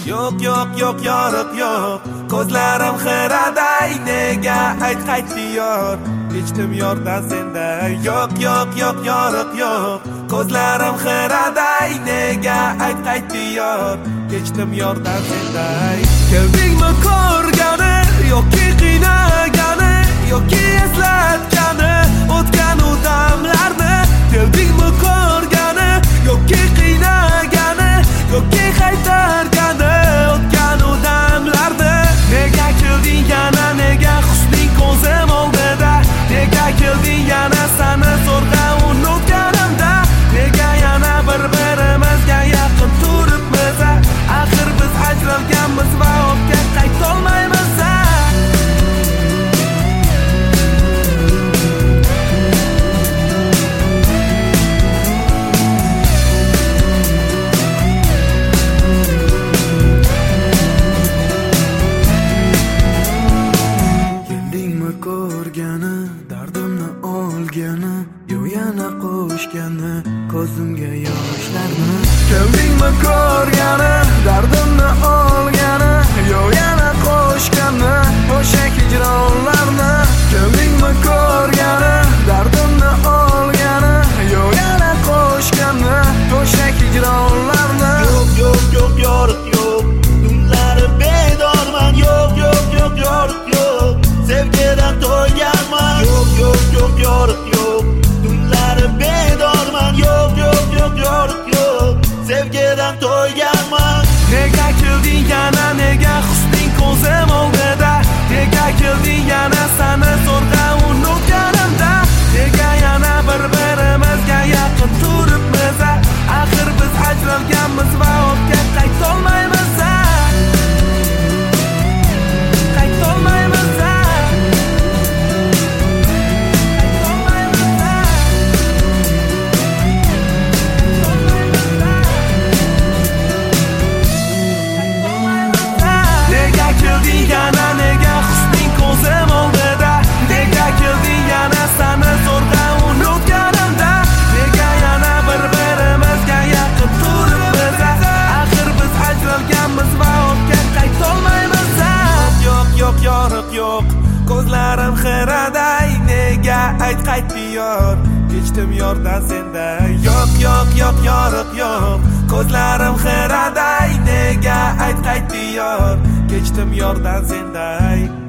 Yo'q yoriq yo'q, ko'zlarim xiraday, nega qaytdi yor, kechdim yordan senday. Yo'q yoriq yo'q, ko'zlarim xiraday, nega qaytdi yor, kechdim yordan senday. Keldingmi ko'rgani, yoki qiynagani, yoki eslatgani o'tgan damlarni. Keldingmi ko'rgani, yoki qiynagani, yoki qaytargani o'tgan damlarni. Nega kelding yana, nega husning ko'zim oldida, nega kelding yana sani zo'rg'a unutganimda, nega yana bir-birimizga yaqin turibmiz, axir biz ajralganmiz va ortga qaytolmaymiz. Ko'rgani, dardimni olgani, yo yana qo'shgani ko'zimga yoshlarni. Keldingmi ko'rgani, dardimni olgani, yo yana qo'shgani o'sha hijronlarni. Keldingmi ko'rgani, dardimni olgani, yo yana qo'shgani o'sha hijronlarni. Yo'q yoriq yo'q, tunlari bedorman. Yo'q yoriq yo'q, sevgidan to'yganman. Yo'q yoriq yo'q, tunlari bedorman. Yo'q yoriq yo'q, sevgidan to'yganman. Nega kelding yana, nega husning ko'zim oldida, nega kelding yana sani zo'rg'a unutganimda, nega yana bir-birimizga yaqin turibmiz, axir biz ajralganmiz va ortga qaytolmaymiz. Yana nega husning ko'zim oldida, nega kelding yana sani zo'rg'a unutganimda, nega yana bir-birimizga yaqin turibmiz, axir biz ajralganmiz va ortga qaytolmaymiz. Yo'q yoriq yo'q, ko'zlarim xiraday, nega qaytdi yor, kechdim yordan senday. Yo'q yoriq yo'q, ko'zlarim xiraday, nega qaytdi yor, kechdim yordan senday.